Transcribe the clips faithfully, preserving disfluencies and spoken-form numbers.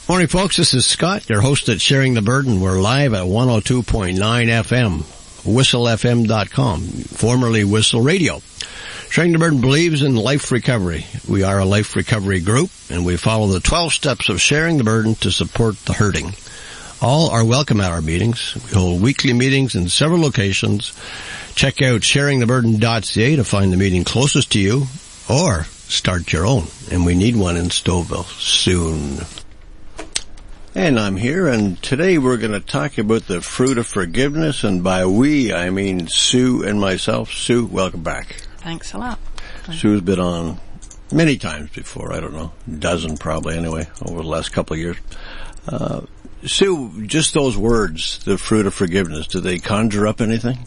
Morning, folks. This is Scott, your host at Sharing the Burden. We're live at one oh two point nine F M, whistle f m dot com, formerly Whistle Radio. Sharing the Burden believes in life recovery. We are a life recovery group, and we follow the twelve steps of sharing the burden to support the hurting. All are welcome at our meetings. We hold weekly meetings in several locations. Check out sharing the burden dot c a to find the meeting closest to you, or start your own. And we need one in Stouffville soon. And I'm here, and today we're going to talk about the fruit of forgiveness, and by we, I mean Sue and myself. Sue, welcome back. Thanks a lot. Sue's been on many times before, I don't know, a dozen probably anyway, over the last couple of years. Uh, Sue, just those words, the fruit of forgiveness, do they conjure up anything?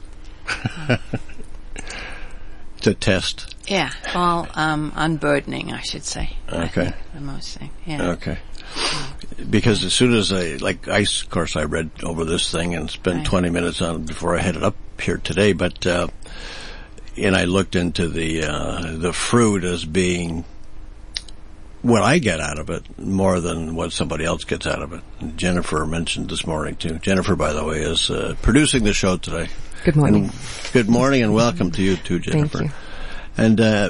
It's a test. Yeah, well, um, unburdening, I should say. Okay. The most thing, yeah. Okay. Because as soon as I, like, I, of course, I read over this thing and spent right. twenty minutes on it before I headed up here today, but, uh, and I looked into the, uh, the fruit as being what I get out of it more than what somebody else gets out of it. And Jennifer mentioned this morning too. Jennifer, by the way, is, uh, producing the show today. Good morning. And good morning and welcome to you too, Jennifer. Thank you. And, uh,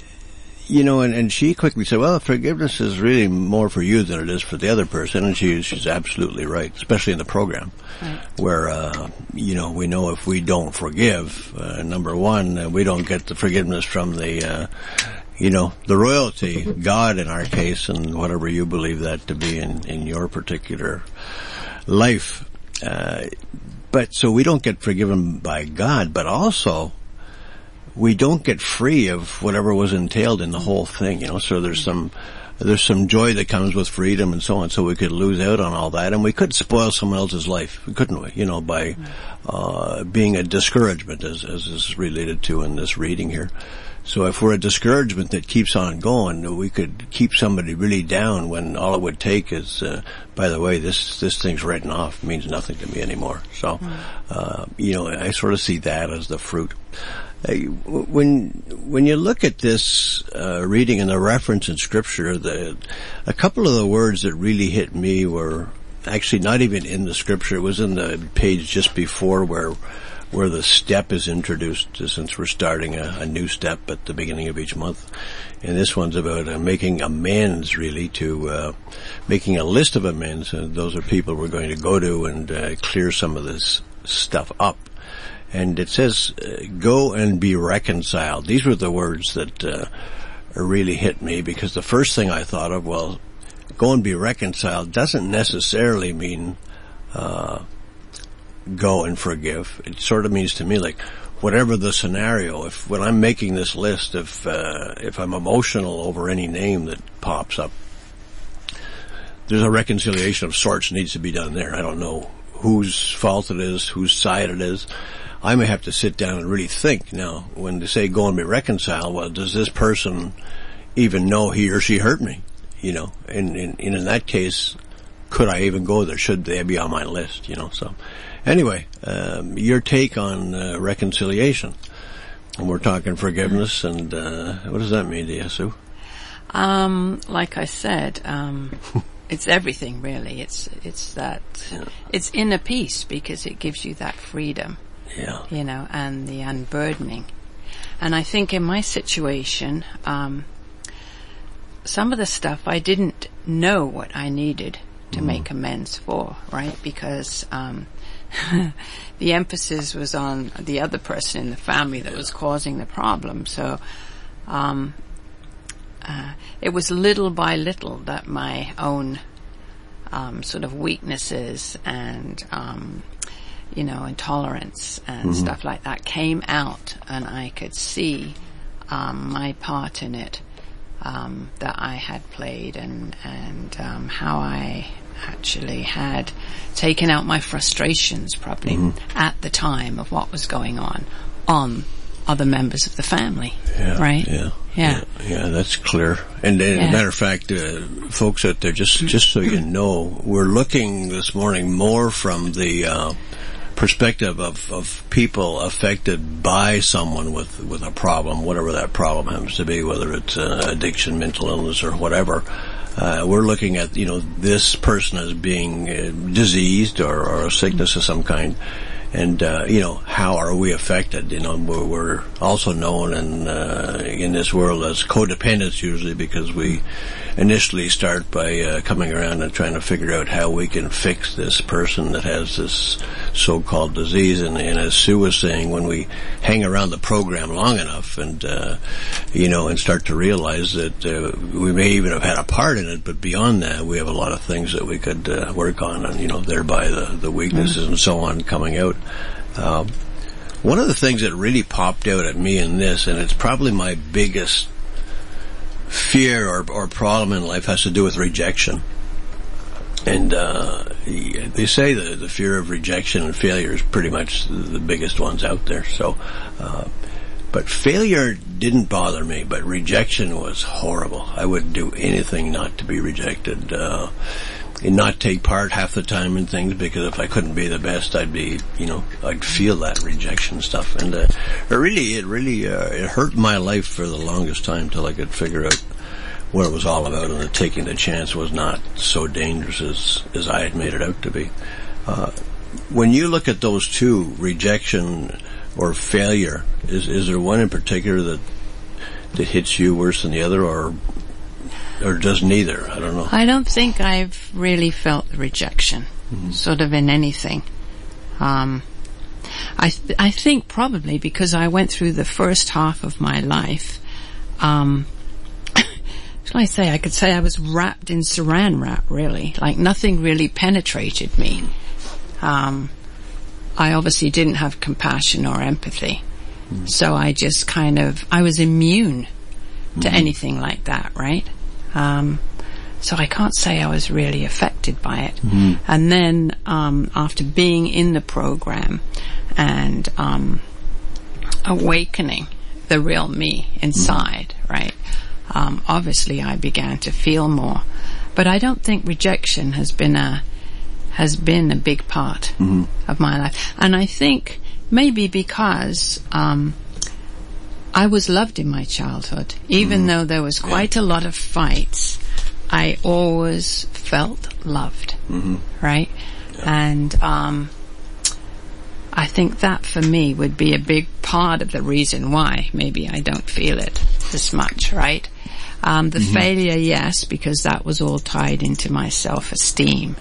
you know, and, and she quickly said, well, forgiveness is really more for you than it is for the other person. And she, she's absolutely right, especially in the program, right. where, uh, you know, we know if we don't forgive, uh, number one, uh, we don't get the forgiveness from the, uh, you know, the royalty, God in our case, and whatever you believe that to be in, in your particular life. Uh, but so we don't get forgiven by God, but also, we don't get free of whatever was entailed in the whole thing, you know, so there's some, there's some joy that comes with freedom and so on, so we could lose out on all that, and we could spoil someone else's life, couldn't we, you know, by, uh, being a discouragement, as, as is related to in this reading here. So if we're a discouragement that keeps on going, we could keep somebody really down when all it would take is, uh, by the way, this, this thing's written off, means nothing to me anymore. So, uh, you know, I sort of see that as the fruit. Uh, when when you look at this uh, reading and the reference in Scripture, the a couple of the words that really hit me were actually not even in the Scripture. It was in the page just before where where the step is introduced, since we're starting a, a new step at the beginning of each month. And this one's about uh, making amends, really, to uh, making a list of amends. Uh, those are people we're going to go to and uh, clear some of this stuff up. And it says, uh, go and be reconciled. These were the words that uh, really hit me, because the first thing I thought of, well, go and be reconciled doesn't necessarily mean uh go and forgive. It sort of means to me, like, whatever the scenario, if when I'm making this list, if uh, if I'm emotional over any name that pops up, there's a reconciliation of sorts needs to be done there. I don't know whose fault it is, whose side it is. I may have to sit down and really think. Now, when they say go and be reconciled, well, does this person even know he or she hurt me? You know, and, and, and in that case, could I even go there? Should they be on my list? You know, so anyway, um, your take on uh, reconciliation. And we're talking forgiveness, and uh, what does that mean to you, Sue? Um, like I said, um, it's everything, really. It's it's that, yeah. It's inner peace, because it gives you that freedom. Yeah. You know, and the unburdening. And I think in my situation, um, some of the stuff I didn't know what I needed to mm. make amends for, right? Because, um, the emphasis was on the other person in the family that was causing the problem. So, um, uh, it was little by little that my own, um, sort of weaknesses and, um, you know, intolerance and mm-hmm. stuff like that came out, and I could see um, my part in it um, that I had played, and and um, how I actually had taken out my frustrations probably mm-hmm. at the time of what was going on on other members of the family. Yeah, right? Yeah. Yeah. Yeah, yeah, that's clear. And, and yeah. as a matter of fact, uh, folks out there, just just so you know, we're looking this morning more from the uh, perspective of, of people affected by someone with, with a problem, whatever that problem happens to be, whether it's uh, addiction, mental illness, or whatever. uh, we're looking at, you know, this person as being uh, diseased or, or a sickness of some kind. And, uh, you know, how are we affected? You know, we're, we're also known in, uh, in this world as codependents usually, because we initially start by uh, coming around and trying to figure out how we can fix this person that has this so-called disease. And, and as Sue was saying, when we hang around the program long enough and, uh, you know, and start to realize that uh, we may even have had a part in it, but beyond that, we have a lot of things that we could uh, work on, and, you know, thereby the, the weaknesses mm-hmm. and so on coming out. Um, one of the things that really popped out at me in this, and it's probably my biggest fear or, or problem in life, has to do with rejection. And uh, they say the, the fear of rejection and failure is pretty much the, the biggest ones out there. So, uh, but failure didn't bother me, but rejection was horrible. I would do anything not to be rejected. Uh, and not take part half the time in things, because if I couldn't be the best, I'd be, you know, I'd feel that rejection stuff. And uh, it really, it really, uh, it hurt my life for the longest time till I could figure out what it was all about, and that taking the chance was not so dangerous as, as I had made it out to be. Uh, when you look at those two, rejection or failure, is, is there one in particular that, that hits you worse than the other, or Or does neither? I don't know. I don't think I've really felt rejection, mm-hmm. sort of in anything. Um, I th- I think probably because I went through the first half of my life. Um, shall I say? I could say I was wrapped in saran wrap, really. Like nothing really penetrated me. Um, I obviously didn't have compassion or empathy, mm-hmm. so I just kind of I was immune to mm-hmm. anything like that, right? Um, so I can't say I was really affected by it. Mm-hmm. And then, um, after being in the program and, um, awakening the real me inside, mm-hmm. right? Um, obviously I began to feel more, but I don't think rejection has been a, has been a big part mm-hmm. of my life. And I think maybe because, um, I was loved in my childhood. Even mm. though there was quite yeah. a lot of fights, I always felt loved, mm-hmm. right? Yeah. And um, I think that for me would be a big part of the reason why maybe I don't feel it as much, right? Um, the mm-hmm. failure, yes, because that was all tied into my self-esteem.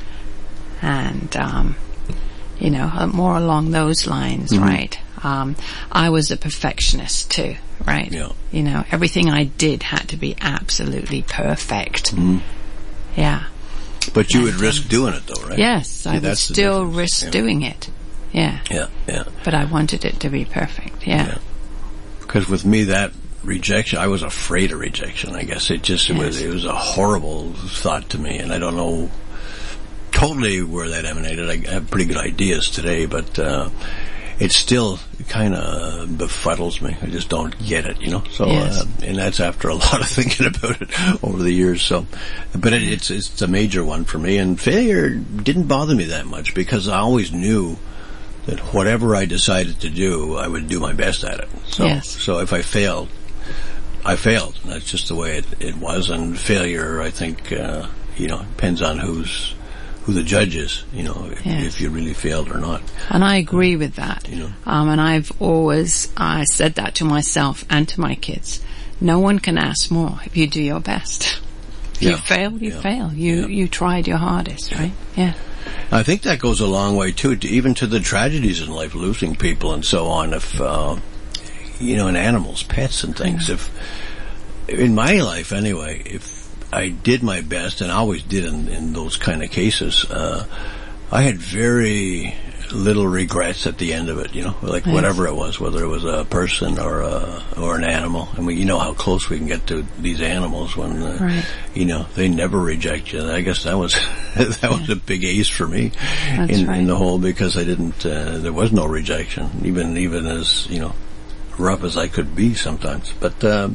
And, um, you know, more along those lines, mm-hmm. right? Um, I was a perfectionist too, right? Yeah. You know, everything I did had to be absolutely perfect. Mm-hmm. Yeah. But you and, would risk um, doing it though, right? Yes, See, I would still risk yeah. doing it. Yeah. Yeah, yeah. But I wanted it to be perfect, yeah. yeah. Because with me, that rejection, I was afraid of rejection, I guess. It just, it, yes. was, it was a horrible thought to me, and I don't know totally where that emanated. I have pretty good ideas today, but, uh, it still kind of befuddles me. I just don't get it, you know. So, yes. uh, and that's after a lot of thinking about it over the years. So, but it, it's it's a major one for me. And failure didn't bother me that much because I always knew that whatever I decided to do, I would do my best at it. So, yes. so if I failed, I failed. That's just the way it, it was. And failure, I think, uh, you know, depends on who's. who the judge is, you know, if, yes. if you really failed or not. And I agree with that. You know. Um, and I've always uh, said that to myself and to my kids. No one can ask more if you do your best. If yeah. you fail, you yeah. fail. You yeah. you tried your hardest, right? Yeah. I think that goes a long way, too, to even to the tragedies in life, losing people and so on. If, uh, you know, and animals, pets and things. Yeah. If, in my life anyway, if I did my best, and I always did in, in those kind of cases, uh, I had very little regrets at the end of it, you know, like yes. whatever it was, whether it was a person or a, or an animal. I mean, you know how close we can get to these animals when, uh, right. you know, they never reject you. I guess that was, that was yeah. a big ace for me in, right. in the whole, because I didn't, uh, there was no rejection, even, even as, you know, rough as I could be sometimes. But, um,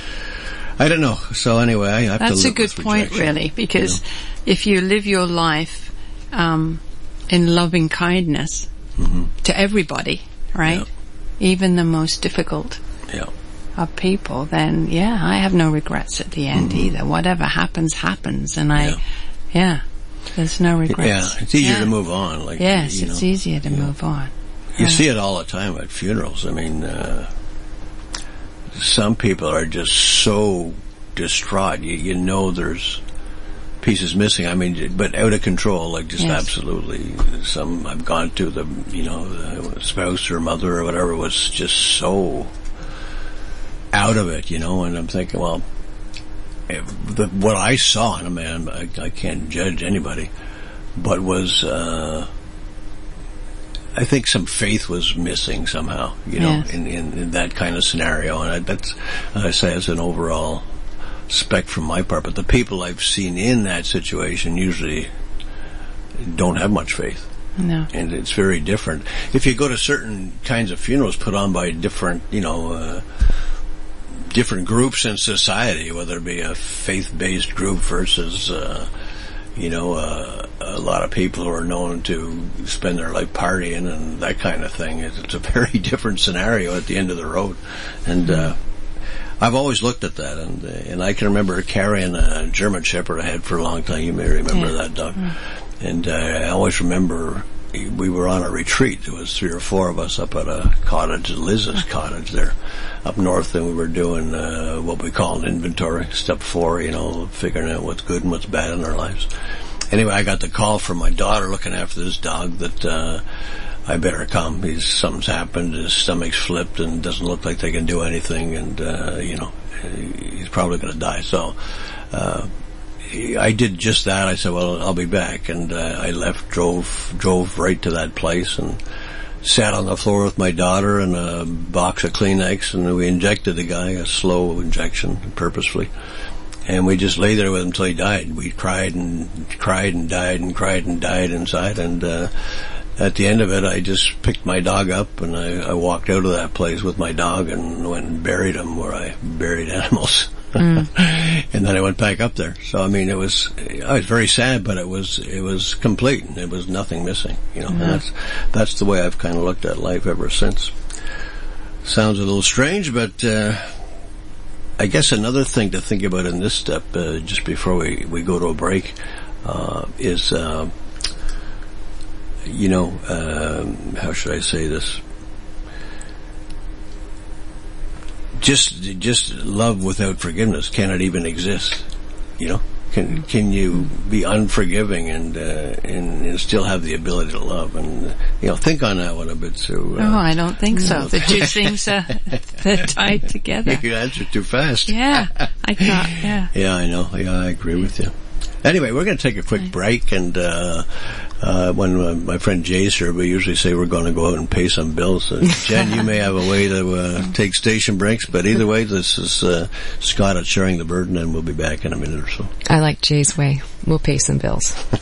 I don't know. So anyway, I have That's to a good point, really, because you know? if you live your life um, in loving kindness mm-hmm. to everybody, right? Yeah. Even the most difficult yeah. of people, then yeah, I have no regrets at the end mm-hmm. either. Whatever happens, happens, and I, yeah, yeah there's no regrets. Yeah, it's easier yeah. to move on. Like yes, you know, it's easier to yeah. move on. You right. see it all the time at funerals. I mean, uh, some people are just so distraught. You, you know, there's pieces missing. I mean, but out of control, like just yes. absolutely. Some I've gone to the, you know, the spouse or mother or whatever was just so out of it, you know, and I'm thinking, well, the, what I saw in a man, I, I can't judge anybody, but was, uh, I think some faith was missing somehow, you know, yes. in, in, in that kind of scenario. And I, that's, I say, as an overall spec from my part, but the people I've seen in that situation usually don't have much faith. No. And it's very different. If you go to certain kinds of funerals put on by different, you know, uh, different groups in society, whether it be a faith-based group versus, uh, you know, uh, a lot of people who are known to spend their life partying and that kind of thing. It's, it's a very different scenario at the end of the road. And, uh, I've always looked at that, and uh, and I can remember carrying a German Shepherd I had for a long time. You may remember yeah. that dog. Mm. And uh, I always remember we were on a retreat. There was three or four of us up at a cottage, Liz's cottage there, up north, and we were doing uh, what we call an inventory, step four, you know, figuring out what's good and what's bad in our lives. Anyway, I got the call from my daughter looking after this dog that uh, I better come. He's, something's happened. His stomach's flipped and doesn't look like they can do anything, and uh, you know, he's probably going to die. So uh, I did just that. I said, well, I'll be back, and uh, I left, drove, drove right to that place, and sat on the floor with my daughter and a box of Kleenex, and we injected the guy, a slow injection, purposefully. And we just lay there with him until he died. We cried and cried and died and cried and died inside. And uh, at the end of it, I just picked my dog up and I, I walked out of that place with my dog and went and buried him where I buried animals. Mm. And then I went back up there. So I mean, it was I was very sad, but it was it was complete. There was nothing missing. You know, mm. and that's that's the way I've kind of looked at life ever since. Sounds a little strange, but. Uh, I guess another thing to think about in this step, uh, just before we, we go to a break, uh, is, uh, you know, uh, how should I say this? Just, just love without forgiveness cannot even exist, you know? Can can you be unforgiving and uh, and, and still have the ability to love? And uh, you know, think on that one a bit. So, uh, oh, I don't think so. The two things are they're tied together. You answered too fast. Yeah, I thought. Yeah. Yeah, I know. Yeah, I agree with you. Anyway, we're going to take a quick break, and uh, uh, when uh, my friend Jay's here, we usually say we're going to go out and pay some bills. Uh, Jen, you may have a way to uh, take station breaks, but either way, this is uh, Scott at Sharing the Burden, and we'll be back in a minute or so. I like Jay's way. We'll pay some bills.